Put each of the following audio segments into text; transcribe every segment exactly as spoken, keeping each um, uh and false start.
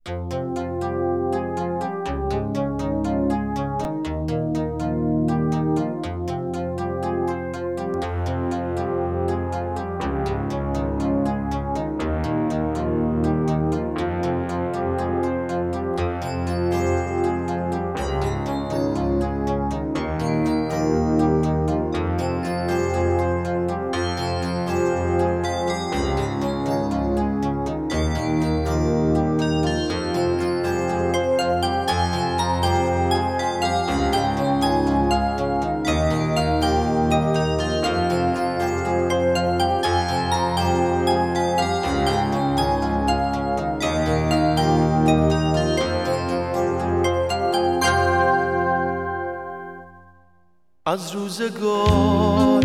از روزگار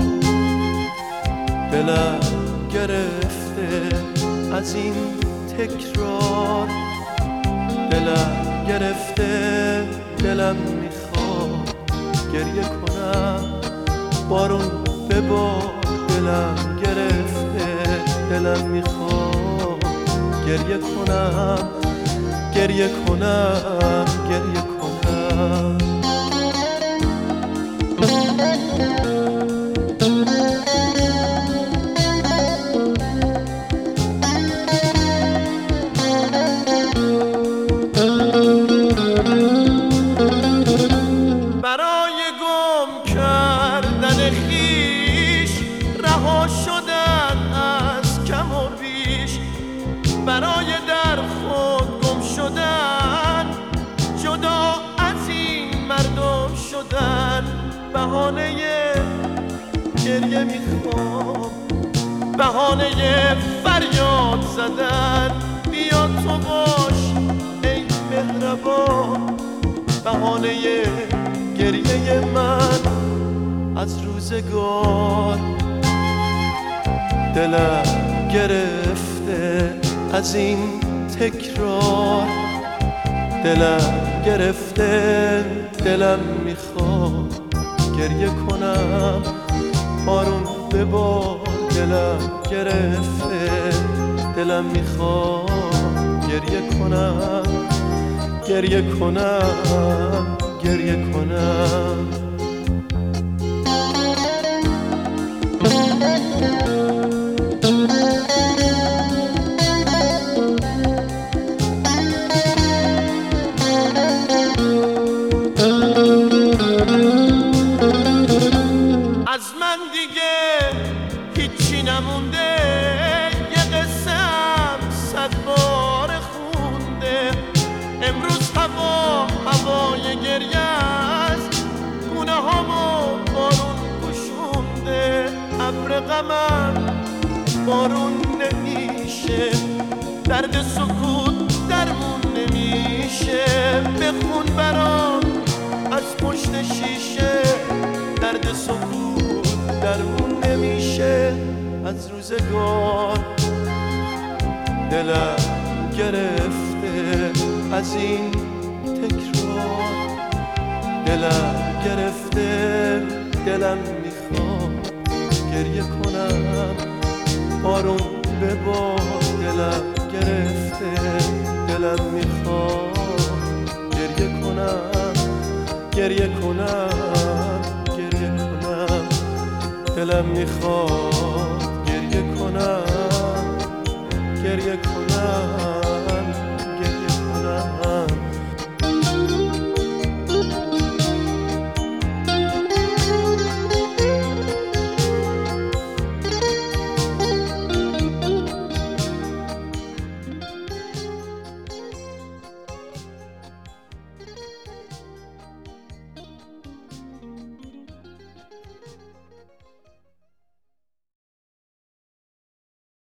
دلم گرفته، از این تکرار دلم گرفته. دلم میخواد گریه کنم، بارون به بار دلم گرفته. دلم میخواد گریه کنم، گریه کنم، گریه کنم. برای گم کردن خویش رها شدن از کم و بیش، برای در خود گم شدن، جدا از این مردم شدن. بهانه گریه میخوام، بهانه فریاد زدن. بیا تو باش ای مهربان، بهانه گریه من. از روزگار دلم گرفته، از این تکرار دلم گرفته. دلم میخواد گریه کنم، بارون به بار دلم گرفته. دلم میخواد گریه کنم، گریه کنم، گریه کنم. از من دیگه هیچی نمونده، یه قصه‌ام صد بار خونده. امروز هوا هوای گریه است، گونه هامو بارون پوشونده. ابر غمم بارون نمیشه، درد سکوت درمون نمیشه. بخون برام از پشت شیشه، درد سکوت درمون نمیشه. از روزگار دلم گرفته، از این تکرار دلم گرفته. دلم میخواد گریه کنم، بارون به بار دلم گرفته. دلم میخواد گریه کنم، گریه کنم، گریه کنم. دلم میخواد گریه کنم، گریه کنم.